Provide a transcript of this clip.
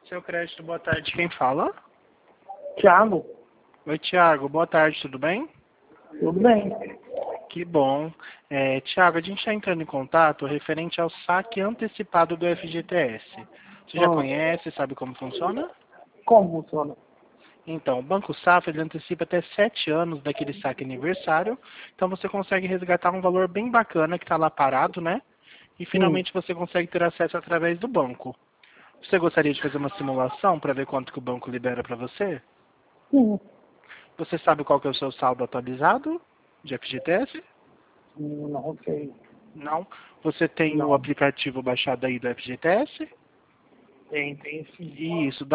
Seu crédito, boa tarde. Quem fala? Thiago, Oi, Thiago. Boa tarde, tudo bem? tudo bem? Que bom. Thiago, a gente está entrando em contato referente ao saque antecipado do FGTS. Você já Ah, conhece, sabe como funciona? como funciona? Então, o Banco Safra ele antecipa até 7 anos daquele saque aniversário. Então você consegue resgatar um valor bem bacana que está lá parado, né? E Sim, finalmente você consegue ter acesso através do banco. Você gostaria de fazer uma simulação para ver quanto que o banco libera para você? sim. Você sabe qual que é o seu saldo atualizado de FGTS? Não sei. Não. Você tem o Não. aplicativo baixado aí do FGTS? Tem sim. Isso.